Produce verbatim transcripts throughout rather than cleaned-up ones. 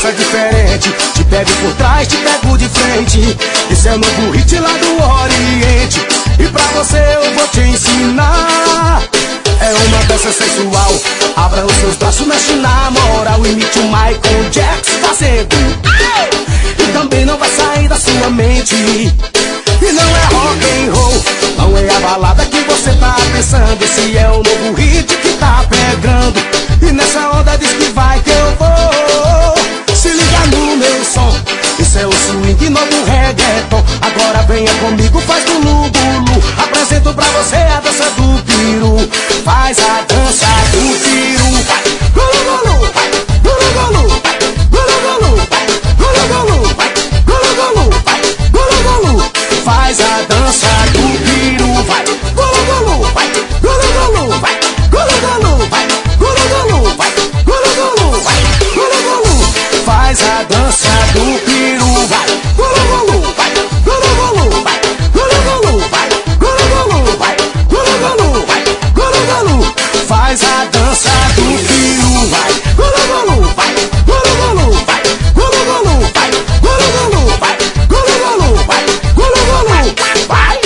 dança diferente. Te pego por trás, te pego de frente. Esse é o novo hit lá do Oriente. E pra você eu vou te ensinar. É uma dança sensual. Abra os seus braços, mexe na moral. Imite o Michael Jackson fazendo. E também não vai sair da sua mente. E não é rock and roll, não é a balada que você tá pensando. Esse é o novo hit que tá pegando. E nessa onda diz que vai que eu vou. Se liga no meu som. Esse é o swing novo reggaeton. Agora venha comigo, faz do lugulu. Apresento pra você a dança do peru. Faz a dança do peru. Vai, gulu gulu, vai, gulu gulu, vai, gulu gulu, vai, gulu gulu, vai, gulu gulu, vai, gulu gulu. Faz a dança do peru. Vai, gulu gulu, vai, gulu gulu, vai, gulu gulu, vai, gulu gulu, vai, gulu gulu, vai, gulu gulu. Faz a dança do peru. Vai, gulu gulu, vai, gulu gulu, vai, gulu gulu, vai, gulu gulu, vai, gulu gulu, vai, gulu gulu. Faz a dança do peru. Vai, gulu gulu, vai, gulu gulu, vai, gulu gulu, vai, gulu gulu, vai, gulu gulu, vai, gulu gulu. Vai,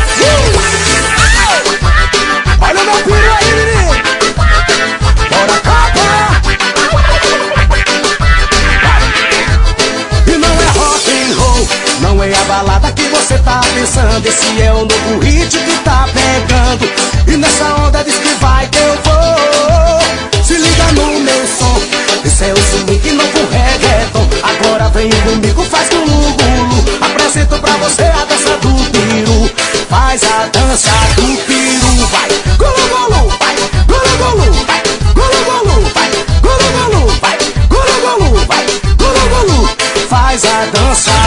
vai no meu peru aí, menino. Bora capa. E não é rock and roll, não é a balada que você tá pensando. Esse é o novo hit que tá pegando. E nessa onda diz que vai que eu vou. Se liga no meu som. Esse é o swing novo reggaeton. Agora vem comigo, faz com lugulu. Apresento pra você a dança do peru. Faz a dança do peru. Vai, gulu gulu, vai, gulu gulu, vai, gulu gulu, vai, gulu gulu, vai, gulu gulu, vai, gulu gulu. Faz a dança